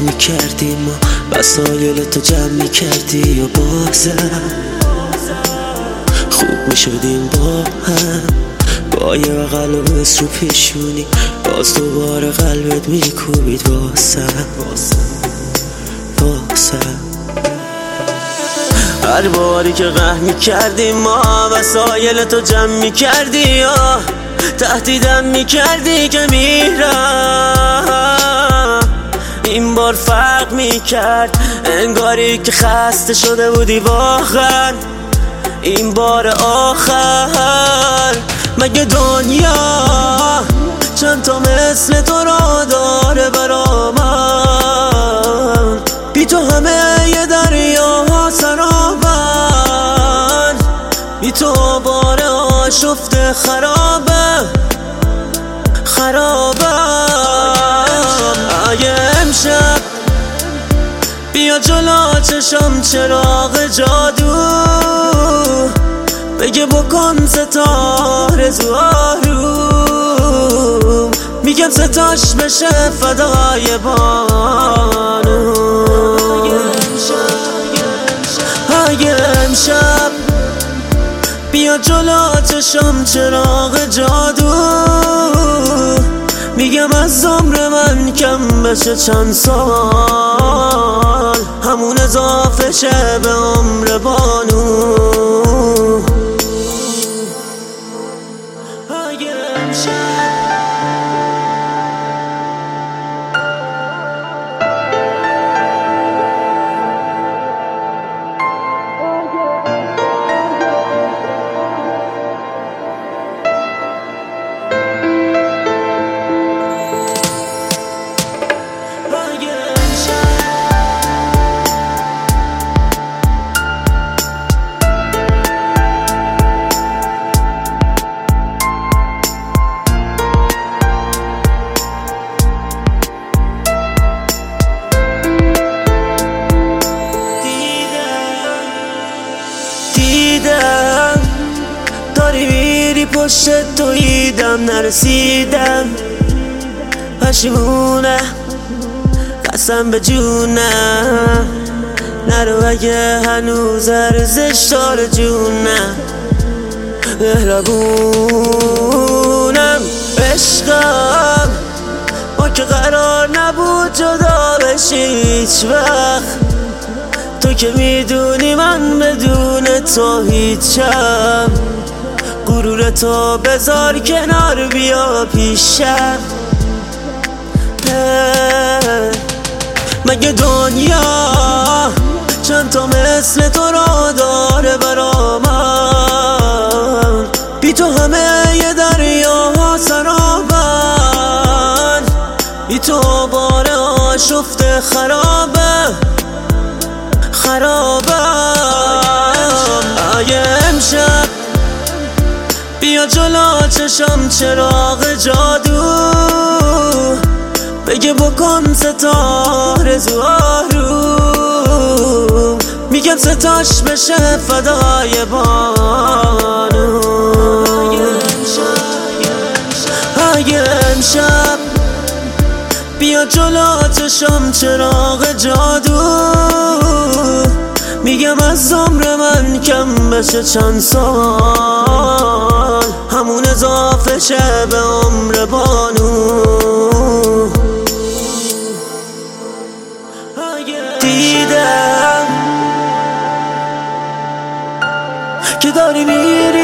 میکردیم ما وسایل تو جمع میکردی و بازم خوب میشدیم با هم با یه بغل و بس رو پیشونی باز دوباره قلبت میکوبید واسم هر باری که قهر میکردیم ما وسایل تو جمع میکردی یا تهدیدم میکردی که میرم این بار فرق میکرد انگاری که خسته شده بودی واقعا این بار آخر مگه دنیا چند تا مثل تو را داره برا من بی تو همه یه دریا سرابن بی تو بار آشفته خرابم اگه امشب بیا جلو چشم چراغ جادو بگه بکن ستاره زوارو میگم ستاش بشه فدای بانو اگه امشب بیا جلو چشم چراغ جادو میگم از عمر من کم بشه چند سال همون اضافه شه به عمر بانو اگه امشب داری میری پشت تویدم نرسیدم پشیمونه قسم به جونم نرو اگه هنوز ارزش داره جونم مهربونم عشقم ما که قرار نبود جدا بشی هیچ وقت تو که میدونی من بدون تو هیچم غرور تو بذار کنار بیا پیشم مگه دنیا چند تا مثل تو را داره برا من بی تو همه یه دریا سرابن بی تو بار آشفته خرابم اگه امشب بیا جلو چشم چراغ جادو بگه بکن ستاره زوارو میگم ستاش بشه فدای بانو اگه امشب بیا جلو چشم چراغ جادو میگم از عمر من کم بشه چند سال همون اضافه شه به عمر بانو دیدم که داری میری